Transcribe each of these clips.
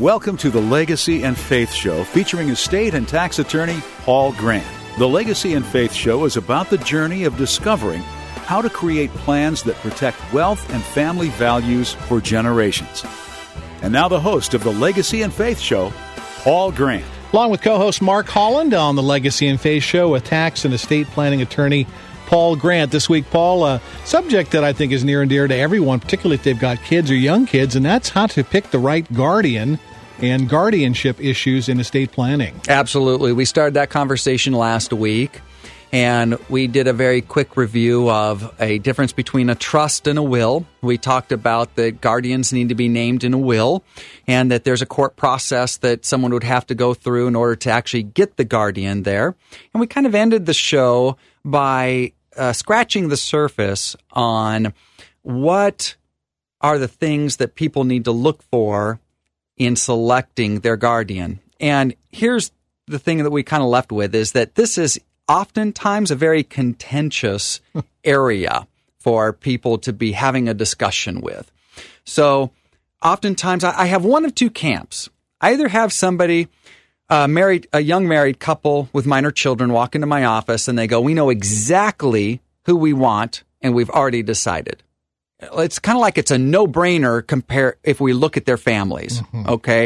Welcome to the Legacy and Faith Show, featuring estate and tax attorney Paul Grant. The Legacy and Faith Show is about the journey of discovering how to create plans that protect wealth and family values for generations. And now the host of the Legacy and Faith Show, Paul Grant. Along with co-host Mark Holland on the Legacy and Faith Show with tax and estate planning attorney Paul Grant. This week, Paul, a subject that I think is near and dear to everyone, particularly if they've got kids or young kids, and that's how to pick the right guardian and guardianship issues in estate planning. Absolutely. We started that conversation last week, and we did a very quick review of a difference between a trust and a will. We talked about that guardians need to be named in a will, and that there's a court process that someone would have to go through in order to actually get the guardian there. And we kind of ended the show by scratching the surface on what are the things that people need to look for in selecting their guardian. And here's the thing that we kind of left with, is that this is oftentimes a very contentious area for people to be having a discussion with. So oftentimes I have one of two camps. I either have somebody, a young married couple with minor children, walk into my office and they go, we know exactly who we want and we've already decided. It's kind of like it's a no-brainer if we look at their families, okay?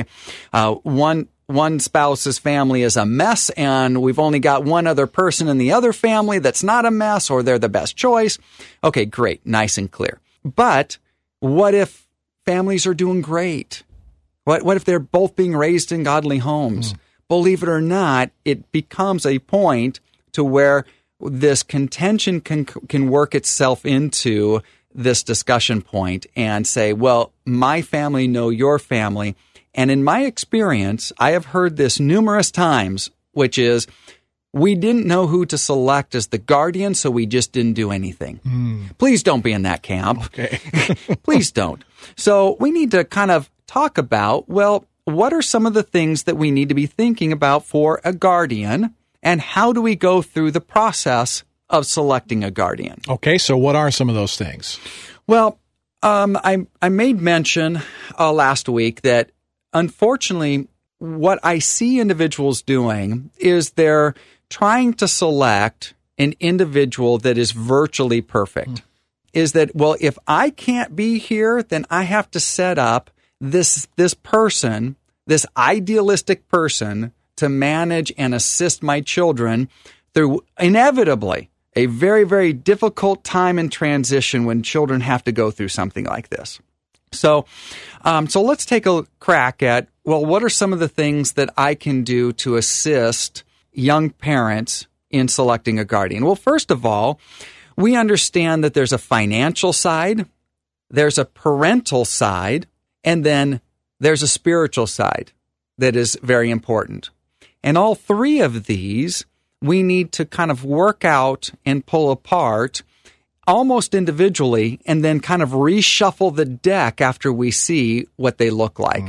One spouse's family is a mess, and we've only got one other person in the other family that's not a mess, or they're the best choice. Okay, great, nice and clear. But what if families are doing great? What if they're both being raised in godly homes? Believe it or not, it becomes a point to where this contention can work itself into this discussion point and say, well, my family know your family. And in my experience, I have heard this numerous times, which is, we didn't know who to select as the guardian, so we just didn't do anything. Please don't be in that camp. Okay. Please don't. So we need to kind of talk about, well, what are some of the things that we need to be thinking about for a guardian, and how do we go through the process of selecting a guardian? Okay, so what are some of those things? Well, I made mention last week that unfortunately what I see individuals doing is they're trying to select an individual that is virtually perfect. Is that, well, if I can't be here, then I have to set up this person, this idealistic person, to manage and assist my children through inevitably a very, very difficult time in transition when children have to go through something like this. So let's take a crack at, well, what are some of the things that I can do to assist young parents in selecting a guardian? Well, first of all, we understand that there's a financial side, there's a parental side, and then there's a spiritual side that is very important. And all three of these we need to kind of work out and pull apart almost individually, and then kind of reshuffle the deck after we see what they look like.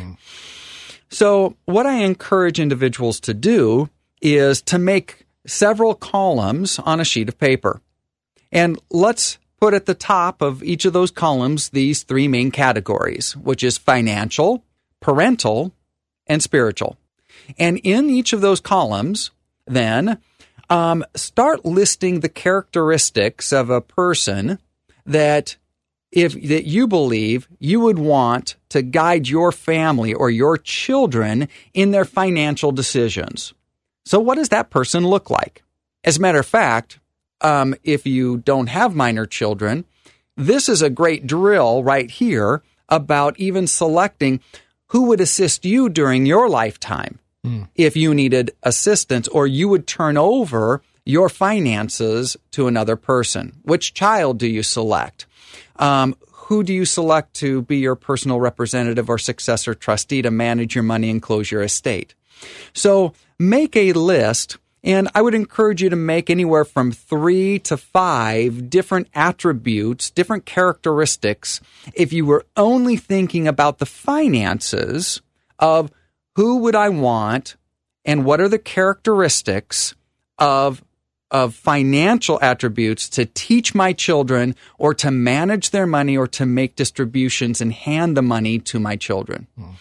So what I encourage individuals to do is to make several columns on a sheet of paper. And let's put at the top of each of those columns these three main categories, which is financial, parental, and spiritual. And in each of those columns, then, start listing the characteristics of a person that you believe you would want to guide your family or your children in their financial decisions. So what does that person look like? As a matter of fact, if you don't have minor children, this is a great drill right here about even selecting who would assist you during your lifetime. If you needed assistance, or you would turn over your finances to another person. Which child do you select? Who do you select to be your personal representative or successor trustee to manage your money and close your estate? So make a list, and I would encourage you to make anywhere from 3 to 5 different attributes, different characteristics, if you were only thinking about the finances of who would I want, and what are the characteristics of financial attributes to teach my children, or to manage their money, or to make distributions and hand the money to my children.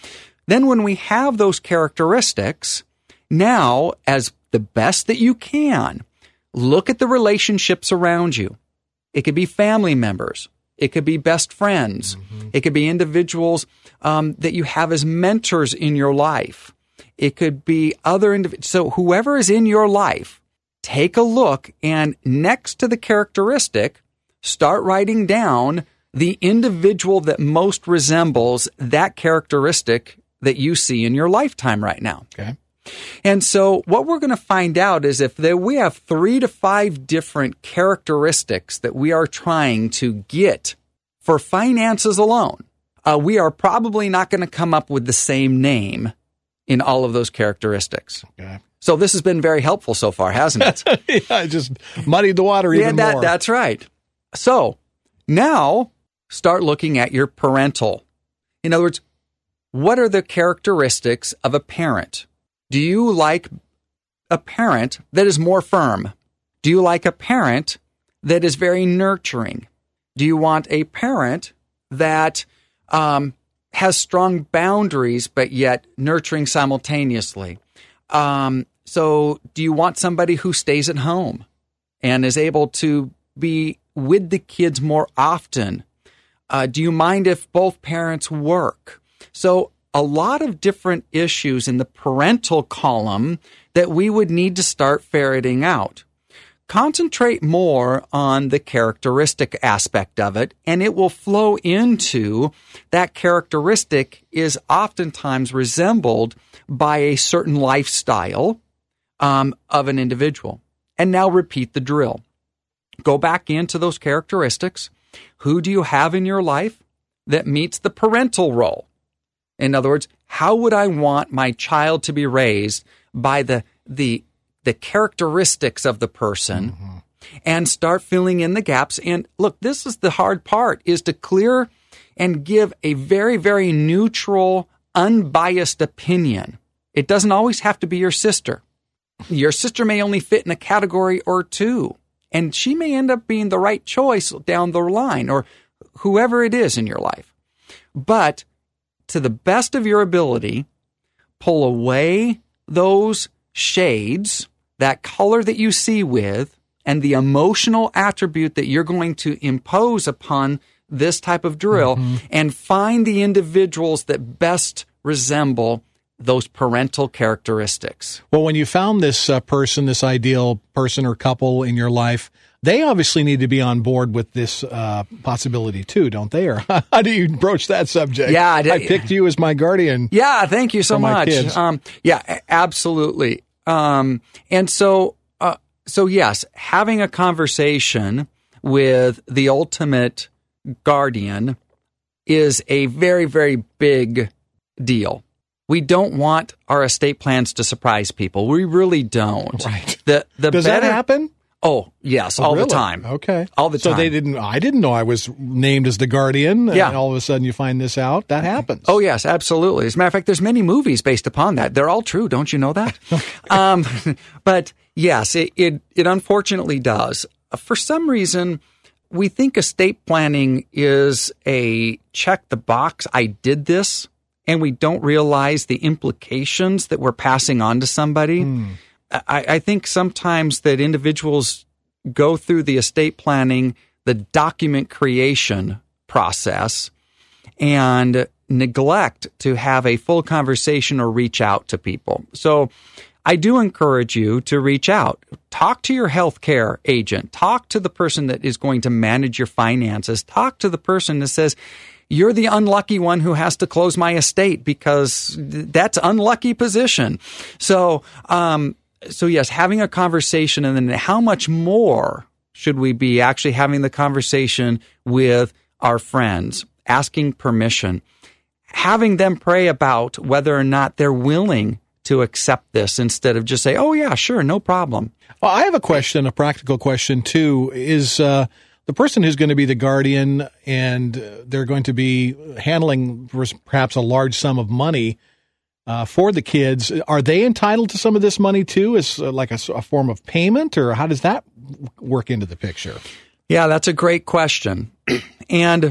Then when we have those characteristics, now, as the best that you can, look at the relationships around you. It could be family members. It could be best friends. It could be individuals that you have as mentors in your life. It could be other individuals. So whoever is in your life, take a look, and next to the characteristic, start writing down the individual that most resembles that characteristic that you see in your lifetime right now. Okay. And so what we're going to find out is if we have 3 to 5 different characteristics that we are trying to get for finances alone, we are probably not going to come up with the same name in all of those characteristics. Okay. So this has been very helpful so far, hasn't it? Yeah, it just muddied the water even more. That's right. So now start looking at your parental. In other words, what are the characteristics of a parent? Do you like a parent that is more firm? Do you like a parent that is very nurturing? Do you want a parent that has strong boundaries but yet nurturing simultaneously? So do you want somebody who stays at home and is able to be with the kids more often? Do you mind if both parents work? So a lot of different issues in the parental column that we would need to start ferreting out. Concentrate more on the characteristic aspect of it, and it will flow into that characteristic is oftentimes resembled by a certain lifestyle of an individual. And now repeat the drill. Go back into those characteristics. Who do you have in your life that meets the parental role? In other words, how would I want my child to be raised by the characteristics of the person, and start filling in the gaps? And look, this is the hard part, is to clear and give a very, very neutral, unbiased opinion. It doesn't always have to be your sister. Your sister may only fit in a category or two, and she may end up being the right choice down the line, or whoever it is in your life. But to the best of your ability, pull away those shades, that color that you see with, and the emotional attribute that you're going to impose upon this type of drill, and find the individuals that best resemble those parental characteristics. Well, when you found this person, this ideal person or couple in your life, they obviously need to be on board with this possibility too, don't they? Or how do you broach that subject? Yeah, I picked you as my guardian. Yeah, thank you so much. Yeah, absolutely. And so yes, having a conversation with the ultimate guardian is a very, very big deal. We don't want our estate plans to surprise people. We really don't. Right. Does that happen? Oh, yes, all really? The time. Okay. All the time. So I didn't know I was named as the guardian, and all of a sudden you find this out. That happens. Oh, yes, absolutely. As a matter of fact, there's many movies based upon that. They're all true. Don't you know that? But yes, it unfortunately does. For some reason, we think estate planning is a check the box, I did this, and we don't realize the implications that we're passing on to somebody. I think sometimes that individuals go through the estate planning, the document creation process, and neglect to have a full conversation or reach out to people. So I do encourage you to reach out. Talk to your healthcare agent. Talk to the person that is going to manage your finances. Talk to the person that says, you're the unlucky one who has to close my estate, because that's unlucky position. So yes, having a conversation, and then how much more should we be actually having the conversation with our friends, asking permission, having them pray about whether or not they're willing to accept this, instead of just say, oh yeah, sure, no problem. Well, I have a question, a practical question too, is the person who's going to be the guardian, and they're going to be handling perhaps a large sum of money for the kids, are they entitled to some of this money too, as like a form of payment, or how does that work into the picture? Yeah, that's a great question. And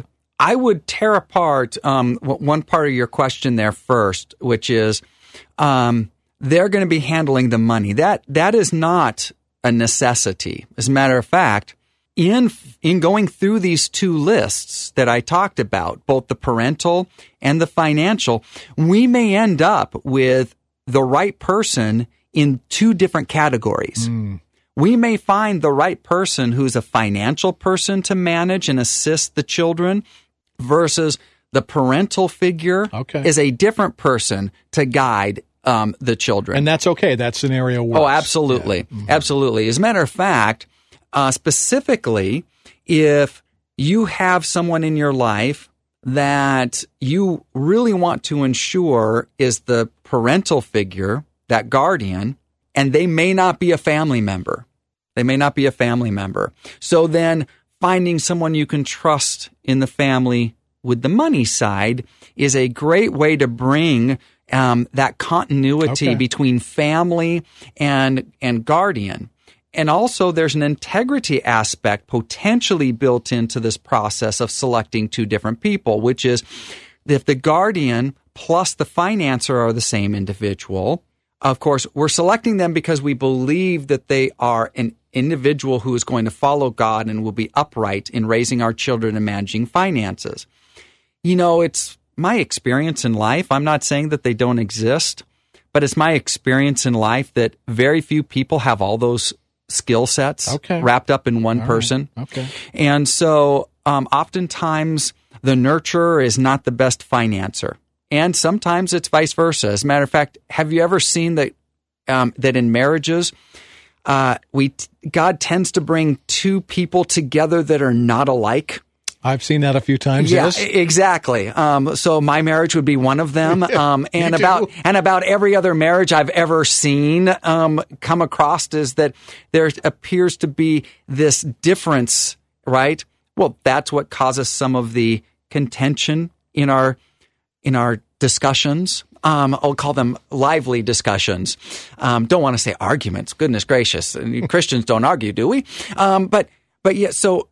I would tear apart one part of your question there first, which is they're going to be handling the money. That is not a necessity. As a matter of fact, in going through these two lists that I talked about, both the parental and the financial, we may end up with the right person in two different categories. We may find the right person who's a financial person to manage and assist the children versus the parental figure is a different person to guide the children. And that's okay. That scenario works. Oh, absolutely. Yeah. Absolutely. As a matter of fact, specifically, if you have someone in your life that you really want to ensure is the parental figure, that guardian, and they may not be a family member. So then finding someone you can trust in the family with the money side is a great way to bring that continuity between family and guardian. And also there's an integrity aspect potentially built into this process of selecting two different people, which is if the guardian plus the financer are the same individual, of course, we're selecting them because we believe that they are an individual who is going to follow God and will be upright in raising our children and managing finances. You know, it's my experience in life. I'm not saying that they don't exist, but it's my experience in life that very few people have all those skill sets wrapped up in one person. Okay. And so oftentimes the nurturer is not the best financer. And sometimes it's vice versa. As a matter of fact, have you ever seen that that in marriages, God tends to bring two people together that are not alike? I've seen that a few times. Yeah, yes. Exactly. So my marriage would be one of them. And about every other marriage I've ever seen come across is that there appears to be this difference, right? Well, that's what causes some of the contention in our discussions. I'll call them lively discussions. Don't want to say arguments. Goodness gracious. Christians don't argue, do we? But yeah, so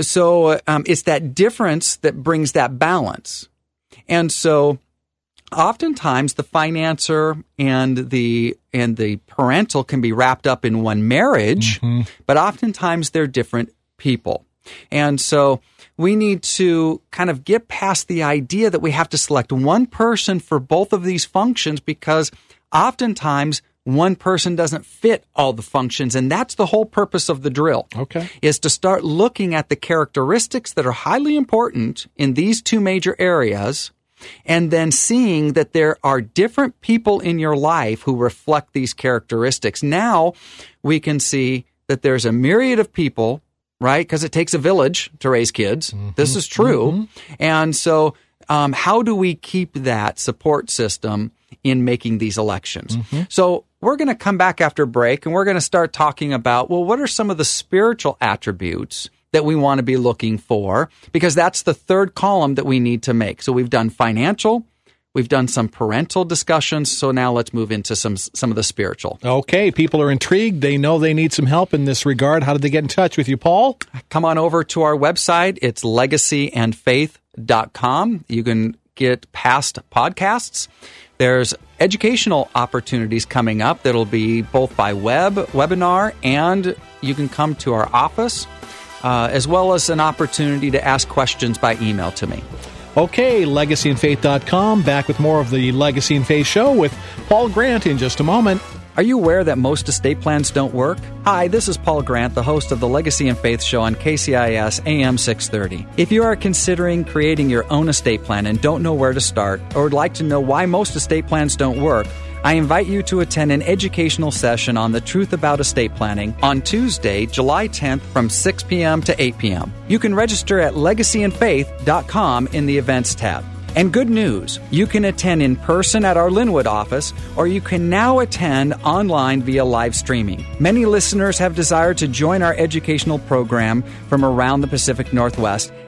it's that difference that brings that balance. And so oftentimes the financer and the parental can be wrapped up in one marriage, but oftentimes they're different people. And so we need to kind of get past the idea that we have to select one person for both of these functions, because oftentimes one person doesn't fit all the functions, and that's the whole purpose of the drill. Is to start looking at the characteristics that are highly important in these two major areas, and then seeing that there are different people in your life who reflect these characteristics. Now we can see that there's a myriad of people, right? Because it takes a village to raise kids. This is true. And so how do we keep that support system in making these elections? So we're going to come back after break, and we're going to start talking about, well, what are some of the spiritual attributes that we want to be looking for? Because that's the third column that we need to make. So we've done financial, we've done some parental discussions, so now let's move into some of the spiritual. Okay, people are intrigued. They know they need some help in this regard. How did they get in touch with you, Paul? Come on over to our website. It's legacyandfaith.com. You can get past podcasts. There's educational opportunities coming up that'll be both by webinar, and you can come to our office, as well as an opportunity to ask questions by email to me. Okay, legacyandfaith.com. Back with more of the Legacy and Faith Show with Paul Grant in just a moment. Are you aware that most estate plans don't work? Hi, this is Paul Grant, the host of the Legacy and Faith Show on KCIS AM 630. If you are considering creating your own estate plan and don't know where to start, or would like to know why most estate plans don't work, I invite you to attend an educational session on the truth about estate planning on Tuesday, July 10th from 6 p.m. to 8 p.m. You can register at legacyandfaith.com in the events tab. And good news, you can attend in person at our Linwood office, or you can now attend online via live streaming. Many listeners have desired to join our educational program from around the Pacific Northwest,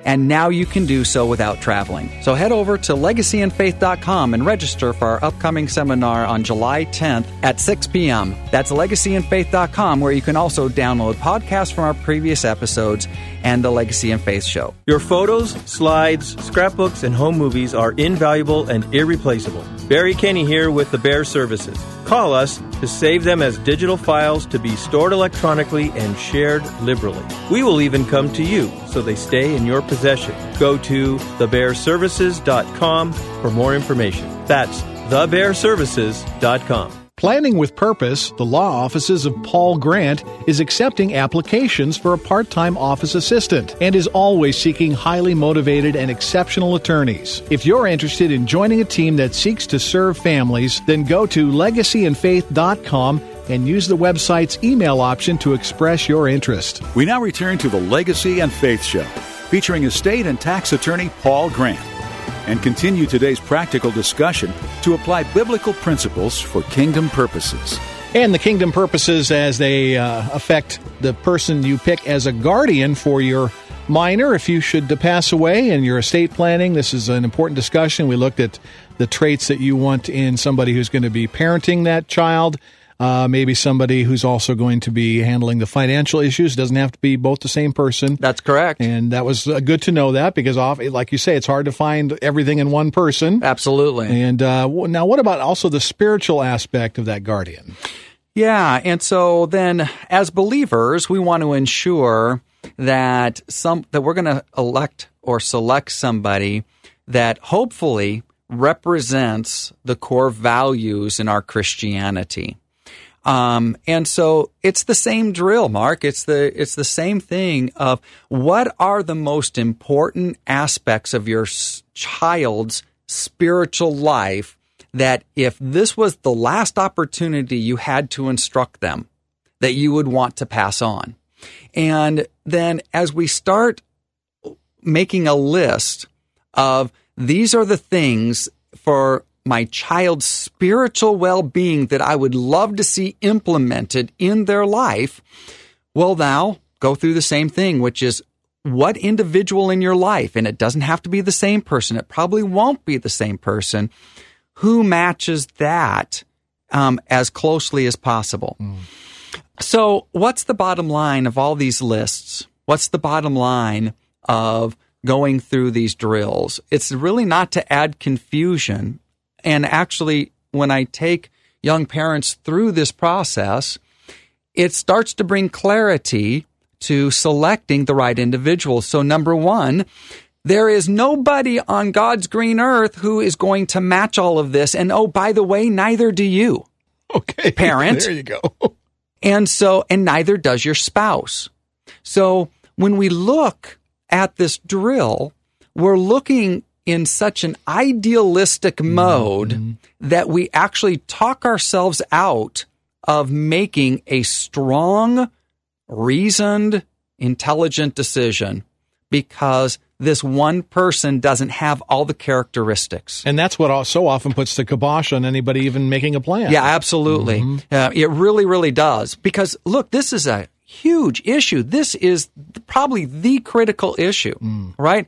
And now you can do so without traveling. So head over to legacyandfaith.com and register for our upcoming seminar on July 10th at 6 p.m. That's legacyandfaith.com, where you can also download podcasts from our previous episodes and the Legacy and Faith Show. Your photos, slides, scrapbooks, and home movies are invaluable and irreplaceable. Barry Kenny here with the Bear Services. Call us to save them as digital files to be stored electronically and shared liberally. We will even come to you so they stay in your possession. Go to thebearservices.com for more information. That's thebearservices.com. Planning with Purpose, the law offices of Paul Grant, is accepting applications for a part-time office assistant and is always seeking highly motivated and exceptional attorneys. If you're interested in joining a team that seeks to serve families, then go to legacyandfaith.com and use the website's email option to express your interest. We now return to the Legacy and Faith Show, featuring estate and tax attorney Paul Grant, and continue today's practical discussion to apply biblical principles for kingdom purposes. And the kingdom purposes as they affect the person you pick as a guardian for your minor. If you should pass away in your estate planning, this is an important discussion. We looked at the traits that you want in somebody who's going to be parenting that child. Maybe somebody who's also going to be handling the financial issues. Doesn't have to be both the same person. That's correct. And that was good to know that, because, like you say, it's hard to find everything in one person. Absolutely. And now what about also the spiritual aspect of that guardian? Yeah, and so then as believers, we want to ensure that we're going to elect or select somebody that hopefully represents the core values in our Christianity. And so it's the same drill, Mark. It's the same thing of what are the most important aspects of your child's spiritual life that if this was the last opportunity you had to instruct them, that you would want to pass on. And then as we start making a list of these are the things for my child's spiritual well-being that I would love to see implemented in their life, well, now go through the same thing, which is what individual in your life, and it doesn't have to be the same person, it probably won't be the same person, who matches that as closely as possible. So what's the bottom line of all these lists? What's the bottom line of going through these drills? It's really not to add confusion. And actually, when I take young parents through this process, it starts to bring clarity to selecting the right individual. So number one, there is nobody on God's green earth who is going to match all of this. And oh, by the way, neither do you. Okay. Parent. There you go. And neither does your spouse. So when we look at this drill, we're looking in such an idealistic mode that we actually talk ourselves out of making a strong, reasoned, intelligent decision because this one person doesn't have all the characteristics. And that's what so often puts the kibosh on anybody even making a plan. Yeah, absolutely. It really, really does. Because, look, this is a huge issue. This is probably the critical issue, right?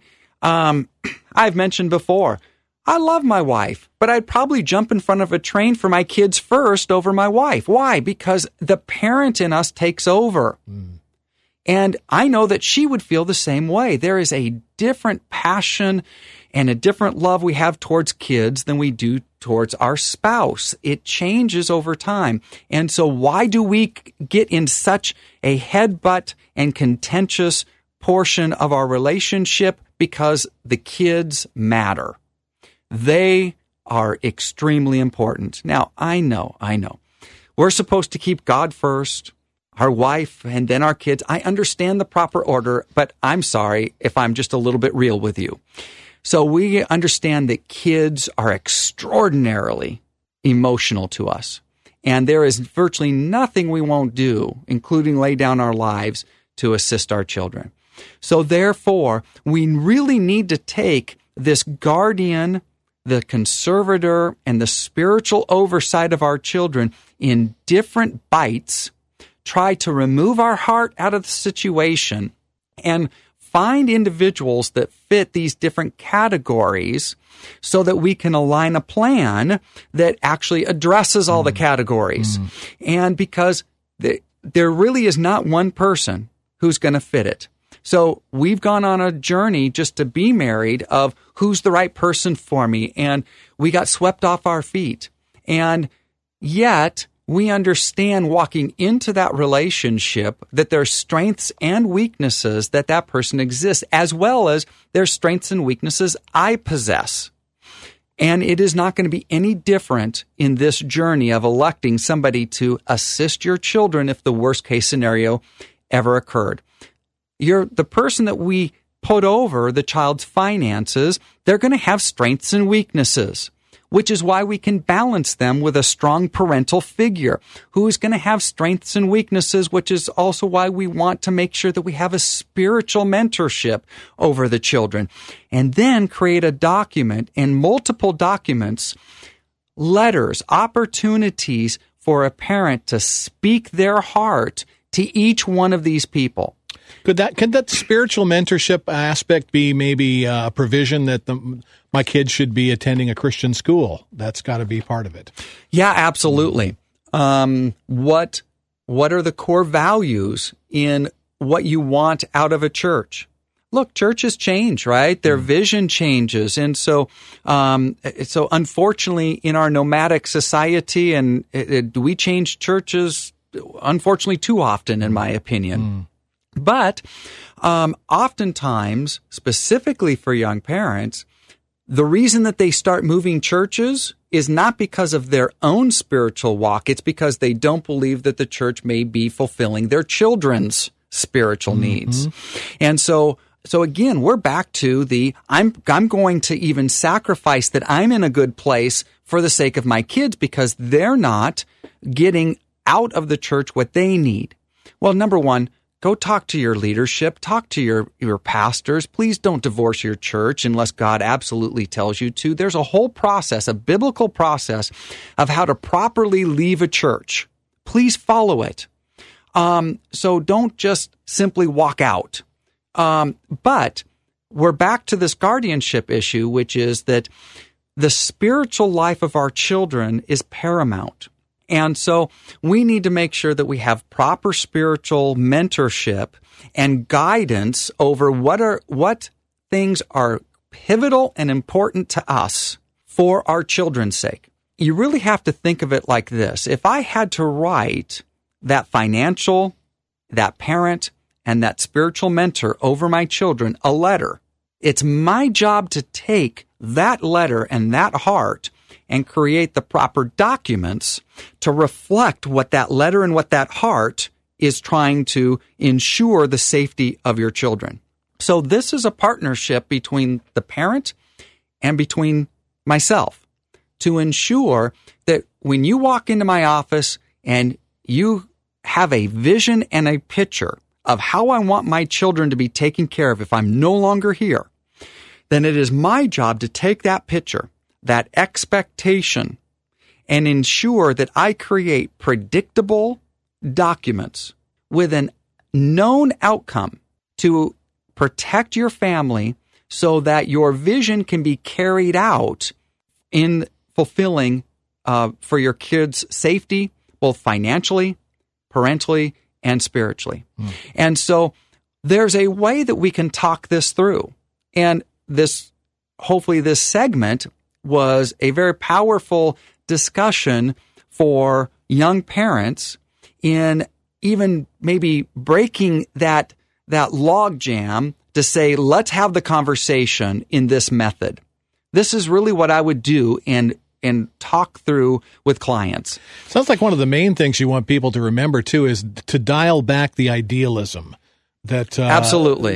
I've mentioned before, I love my wife, but I'd probably jump in front of a train for my kids first over my wife. Why? Because the parent in us takes over. And I know that she would feel the same way. There is a different passion and a different love we have towards kids than we do towards our spouse. It changes over time. And so why do we get in such a headbutt and contentious portion of our relationship? Because the kids matter. They are extremely important. Now, I know. We're supposed to keep God first, our wife, and then our kids. I understand the proper order, but I'm sorry if I'm just a little bit real with you. So we understand that kids are extraordinarily emotional to us. And there is virtually nothing we won't do, including lay down our lives, to assist our children. So therefore, we really need to take this guardian, the conservator, and the spiritual oversight of our children in different bites, try to remove our heart out of the situation, and find individuals that fit these different categories so that we can align a plan that actually addresses all the categories. And because there really is not one person who's going to fit it. So we've gone on a journey just to be married of who's the right person for me. And we got swept off our feet. And yet we understand walking into that relationship that there's strengths and weaknesses that person exists, as well as there's strengths and weaknesses I possess. And it is not going to be any different in this journey of electing somebody to assist your children if the worst case scenario ever occurred. The person that we put over the child's finances, they're going to have strengths and weaknesses, which is why we can balance them with a strong parental figure who is going to have strengths and weaknesses, which is also why we want to make sure that we have a spiritual mentorship over the children. And then create a document and multiple documents, letters, opportunities for a parent to speak their heart to each one of these people. Could that spiritual mentorship aspect be maybe a provision that my kids should be attending a Christian school? That's got to be part of it. Yeah, absolutely. What are the core values in what you want out of a church? Look, churches change, right? Their vision changes. And so unfortunately, in our nomadic society, we change churches, unfortunately, too often, in my opinion. But oftentimes, specifically for young parents, the reason that they start moving churches is not because of their own spiritual walk. It's because they don't believe that the church may be fulfilling their children's spiritual needs. And so again, we're back to I'm going to even sacrifice that I'm in a good place for the sake of my kids because they're not getting out of the church what they need. Well, number one, go talk to your leadership, talk to your pastors. Please don't divorce your church unless God absolutely tells you to. There's a whole process, a biblical process of how to properly leave a church. Please follow it. So don't just simply walk out. But we're back to this guardianship issue, which is that the spiritual life of our children is paramount. And so we need to make sure that we have proper spiritual mentorship and guidance over what things are pivotal and important to us for our children's sake. You really have to think of it like this. If I had to write that financial, that parent, and that spiritual mentor over my children a letter, it's my job to take that letter and that heart and create the proper documents to reflect what that letter and what that heart is trying to ensure the safety of your children. So this is a partnership between the parent and between myself to ensure that when you walk into my office and you have a vision and a picture of how I want my children to be taken care of if I'm no longer here, then it is my job to take that picture, that expectation, and ensure that I create predictable documents with a known outcome to protect your family so that your vision can be carried out in fulfilling for your kids' safety, both financially, parentally, and spiritually. And so there's a way that we can talk this through. And hopefully this segment was a very powerful discussion for young parents in even maybe breaking that log jam to say, let's have the conversation in this method. This is really what I would do and talk through with clients. Sounds like one of the main things you want people to remember, too, is to dial back the idealism. That absolutely,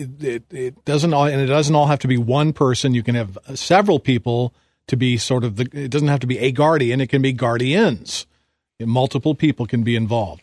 it doesn't all have to be one person. You can have several people to be sort of it doesn't have to be a guardian. It can be guardians. Multiple people can be involved.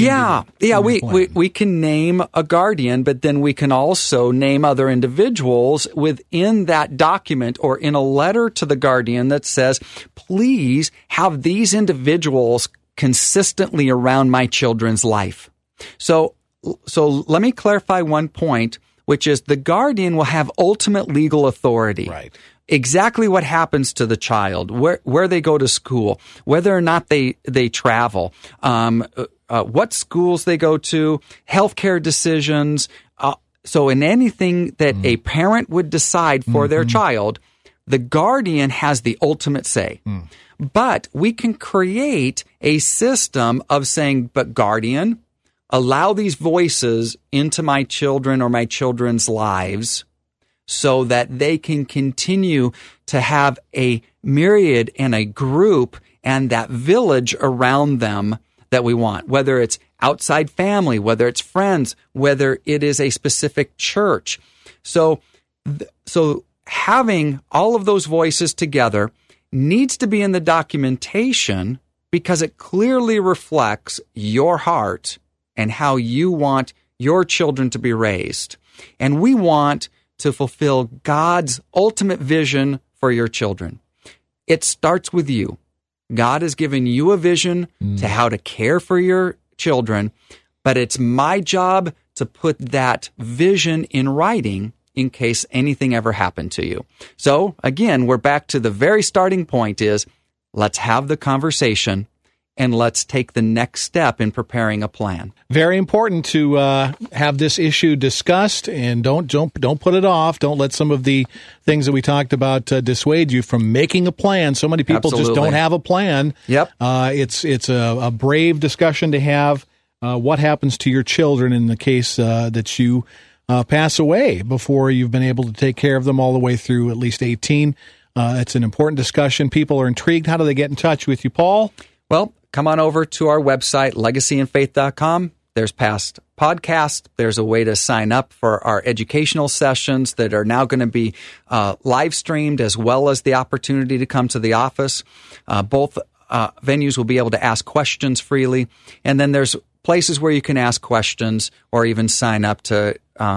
We can name a guardian, but then we can also name other individuals within that document or in a letter to the guardian that says, please have these individuals consistently around my children's life. So let me clarify one point. which is the guardian will have ultimate legal authority. Right. Exactly what happens to the child, where they go to school, whether or not they travel, what schools they go to, healthcare decisions. So in anything that a parent would decide for their child, the guardian has the ultimate say. But we can create a system of saying, but guardian, allow these voices into my children or my children's lives so that they can continue to have a myriad and a group and that village around them that we want, whether it's outside family, whether it's friends, whether it is a specific church. So having all of those voices together needs to be in the documentation because it clearly reflects your heart and how you want your children to be raised. And we want to fulfill God's ultimate vision for your children. It starts with you. God has given you a vision to how to care for your children, but it's my job to put that vision in writing in case anything ever happened to you. So again, we're back to the very starting point is let's have the conversation and let's take the next step in preparing a plan. Very important to have this issue discussed, and don't put it off. Don't let some of the things that we talked about dissuade you from making a plan. So many people just don't have a plan. Yep. It's a brave discussion to have. What happens to your children in the case that you pass away before you've been able to take care of them all the way through at least 18? It's an important discussion. People are intrigued. How do they get in touch with you, Paul? Well, come on over to our website, legacyandfaith.com. There's past podcasts. There's a way to sign up for our educational sessions that are now going to be live streamed, as well as the opportunity to come to the office. Both venues will be able to ask questions freely. And then there's places where you can ask questions or even sign up to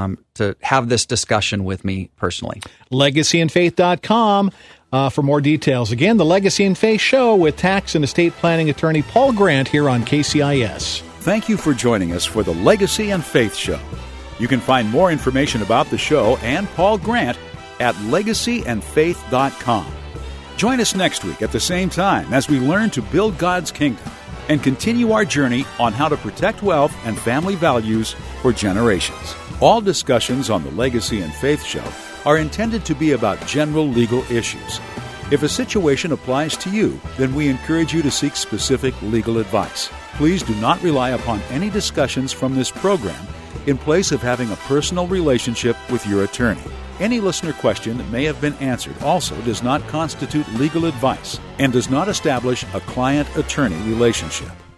have this discussion with me personally. Legacyandfaith.com. For more details. Again, the Legacy and Faith Show with tax and estate planning attorney Paul Grant here on KCIS. Thank you for joining us for the Legacy and Faith Show. You can find more information about the show and Paul Grant at legacyandfaith.com. Join us next week at the same time as we learn to build God's kingdom and continue our journey on how to protect wealth and family values for generations. All discussions on the Legacy and Faith Show are intended to be about general legal issues. If a situation applies to you, then we encourage you to seek specific legal advice. Please do not rely upon any discussions from this program in place of having a personal relationship with your attorney. Any listener question that may have been answered also does not constitute legal advice and does not establish a client-attorney relationship.